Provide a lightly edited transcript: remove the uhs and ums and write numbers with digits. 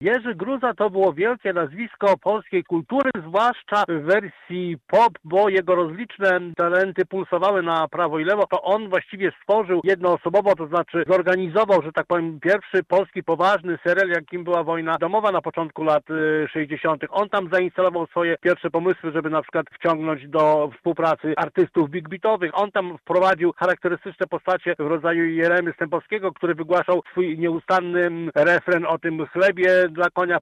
Jerzy Gruza to było wielkie nazwisko polskiej kultury, zwłaszcza w wersji pop, bo jego rozliczne talenty pulsowały na prawo i lewo. To on właściwie stworzył jednoosobowo, to znaczy zorganizował, że tak powiem, pierwszy polski poważny serial, jakim była Wojna domowa na początku lat 60. On tam zainstalował swoje pierwsze pomysły, żeby na przykład wciągnąć do współpracy artystów big beatowych. On tam wprowadził charakterystyczne postacie w rodzaju Jeremy Stępowskiego, który wygłaszał swój nieustanny refren o tym chlebie dla konia.